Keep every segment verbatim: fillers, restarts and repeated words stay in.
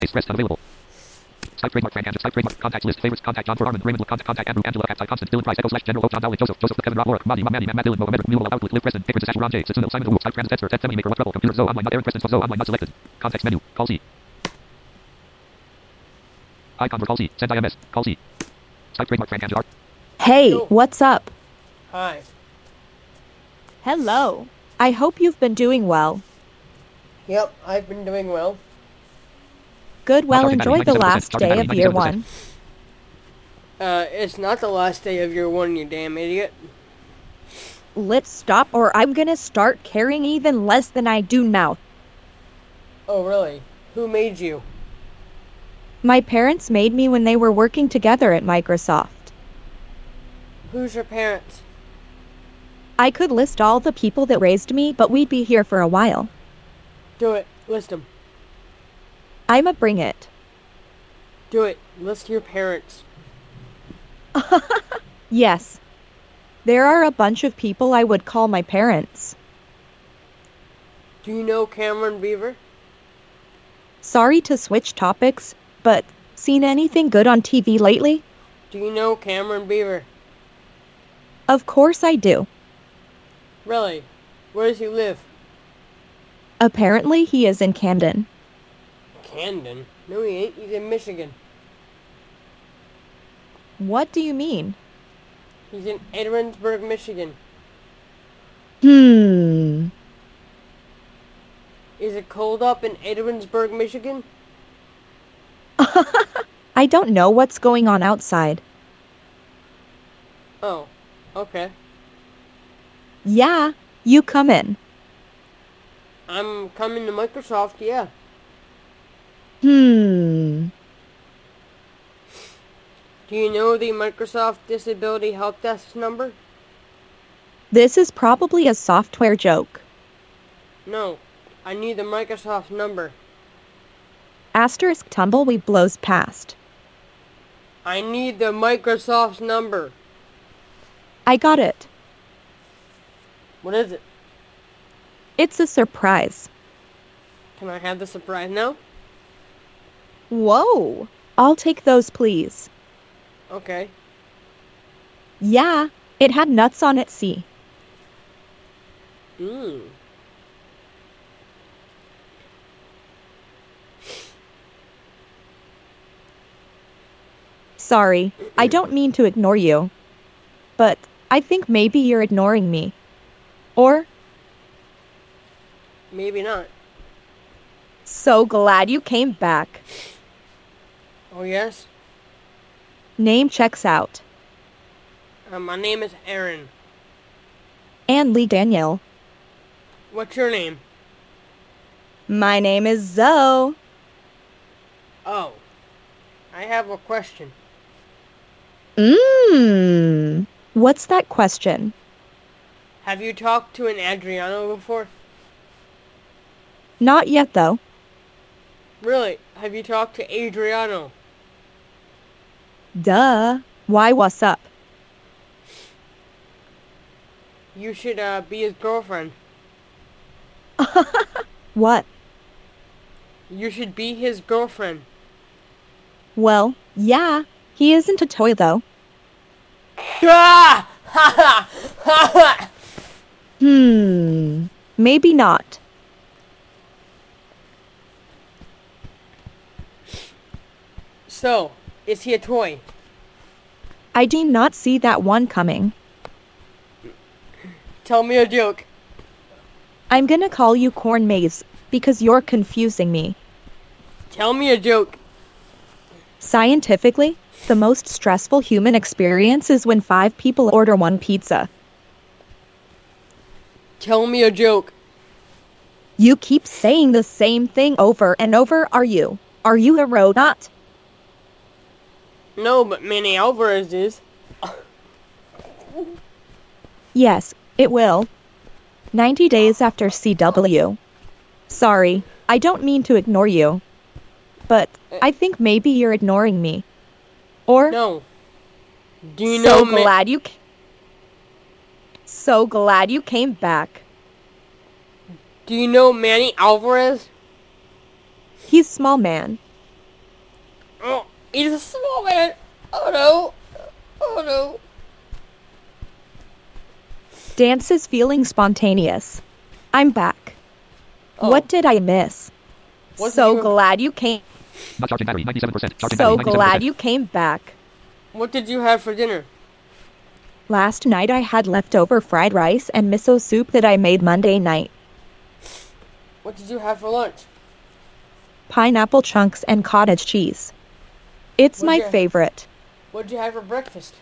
Express unavailable. Skype trademark Frank Angela. Skype trademark. Contacts list. Favorites. Contact John for Armin. Raymond. Contact, contact Andrew. Angela. Cat. Constant. Dylan Price. Echo slash General. John Dowling. Joseph. Joseph. Kevin. Rob. Laura. Manny. Manny. Matt. Dylan. Mohammed. Mule. Outlook. Liv. Preston. Paper. Sash. Ron J. Sassoon. Simon. Skype. Trans. Tester. Ted. Semi. Maker. What's Rebel. Computer. Zoe. Online. Not Aaron. Preston. Zoe. Online. Not selected. Context menu. Call C. Icon for call C. Send I M S. Call C. Skype trademark Frank Angela. Hey, what's up? Hi. Hello. I hope you've been doing well. Yep, I've been doing well. Good, well, enjoy the last day of year one. Uh, it's not the last day of year one, you damn idiot. Let's stop or I'm gonna start caring even less than I do now. Oh, really? Who made you? My parents made me when they were working together at Microsoft. Who's your parents? I could list all the people that raised me, but we'd be here for a while. Do it. List them. I'ma bring it. Do it. List your parents. Yes. There are a bunch of people I would call my parents. Do you know Cameron Beaver? Sorry to switch topics, but seen anything good on T V lately? Do you know Cameron Beaver? Of course I do. Really? Where does he live? Apparently he is in Camden. Camden? No, he ain't. He's in Michigan. What do you mean? He's in Edwardsburg, Michigan. Hmm. Is it cold up in Edwardsburg, Michigan? I don't know what's going on outside. Oh, okay. Yeah, you come in. I'm coming to Microsoft, yeah. Hmm. Do you know the Microsoft Disability Help Desk number? This is probably a software joke. No, I need the Microsoft number. Asterisk tumbleweed blows past. I need the Microsoft number. I got it. What is it? It's a surprise. Can I have the surprise now? Whoa. I'll take those, please. Okay. Yeah, it had nuts on it, see. Mmm. Sorry, I don't mean to ignore you. But I think maybe you're ignoring me. Or? Maybe not. So glad you came back. Oh, yes? Name checks out. Uh, my name is Aaron. And Lee Danielle. What's your name? My name is Zoe. Oh. I have a question. Mmm. What's that question? Have you talked to an Adriano before? Not yet, though. Really? Have you talked to Adriano? Duh. Why, what's up? You should uh, be his girlfriend. What? You should be his girlfriend. Well, yeah. He isn't a toy, though. Ah! Ha ha! Ha ha! Hmm. Maybe not. So, is he a toy? I did not see that one coming. Tell me a joke. I'm gonna call you Corn Maze, because you're confusing me. Tell me a joke. Scientifically, the most stressful human experience is when five people order one pizza. Tell me a joke. You keep saying the same thing over and over, are you? Are you a robot? No, but Manny Alvarez is. Yes, it will. ninety days after C W. Sorry, I don't mean to ignore you. But I think maybe you're ignoring me. Or? No. Do you so know Ma- glad you ca- So glad you came back. Do you know Manny Alvarez? He's small man. Oh, he's a small man. Oh no. Oh no. Dance is feeling spontaneous. I'm back. Oh. What did I miss? What so did you- glad you came. Not charging battery, ninety-seven percent. Charging So battery, ninety-seven percent. glad you came back. What did you have for dinner? Last night I had leftover fried rice and miso soup that I made Monday night. What did you have for lunch? Pineapple chunks and cottage cheese. It's What'd my you- favorite. What did you have for breakfast?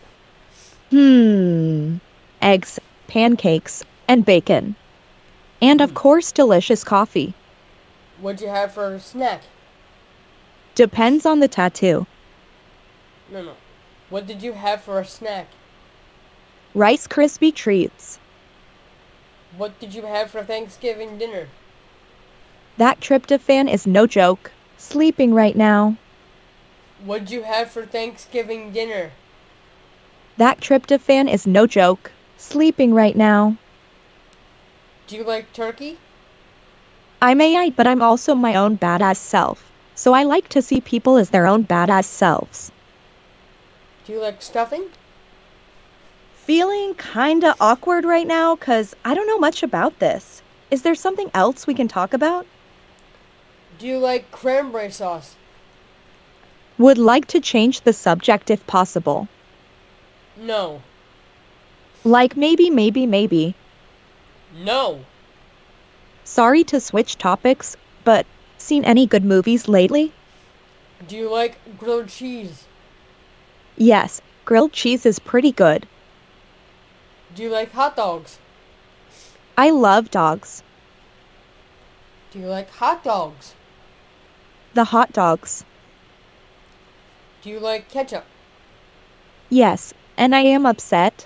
Hmm. Eggs, pancakes, and bacon. And of course delicious coffee. What did you have for a snack? Depends on the tattoo. No, no. What did you have for a snack? Rice Krispie treats. What did you have for Thanksgiving dinner? That tryptophan is no joke. Sleeping right now. What did you have for Thanksgiving dinner? That tryptophan is no joke. Sleeping right now. Do you like turkey? I'm A I, but I'm also my own badass self. So I like to see people as their own badass selves. Do you like stuffing? Feeling kinda awkward right now, cause I don't know much about this. Is there something else we can talk about? Do you like cranberry sauce? Would like to change the subject if possible. No. Like maybe, maybe, maybe. No. Sorry to switch topics, but seen any good movies lately? Do you like grilled cheese? Yes, grilled cheese is pretty good. Do you like hot dogs? I love dogs. Do you like hot dogs? The hot dogs. Do you like ketchup? Yes, and I am upset.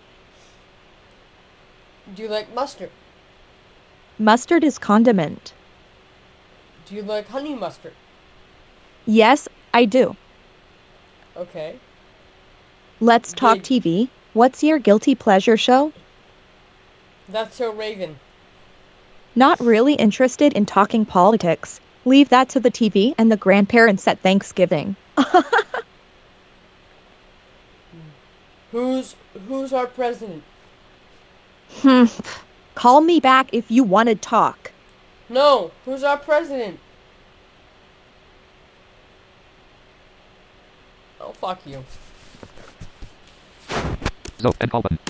Do you like mustard? Mustard is condiment. Do you like honey mustard? Yes, I do. Okay. Let's talk Did- T V. What's your guilty pleasure show? That's so Raven. Not really interested in talking politics. Leave that to the T V and the grandparents at Thanksgiving. Who's who's our president? Hmm. Call me back if you want to talk. No, who's our president? Oh, fuck you. Zo, end call button.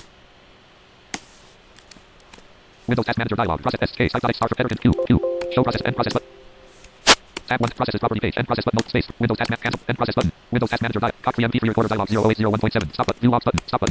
Windows Task Manager dialog. Process S K. Type dot star for editor. Q. Q. Show process. End process button. Tab one. Processes property page. End process button. Note space. Windows Task Manager. Cancel. End process button. Windows Task Manager dialog. Cock three M P three recorder dialog zero oh eight zero one point seven. Stop button. View logs button. Stop button.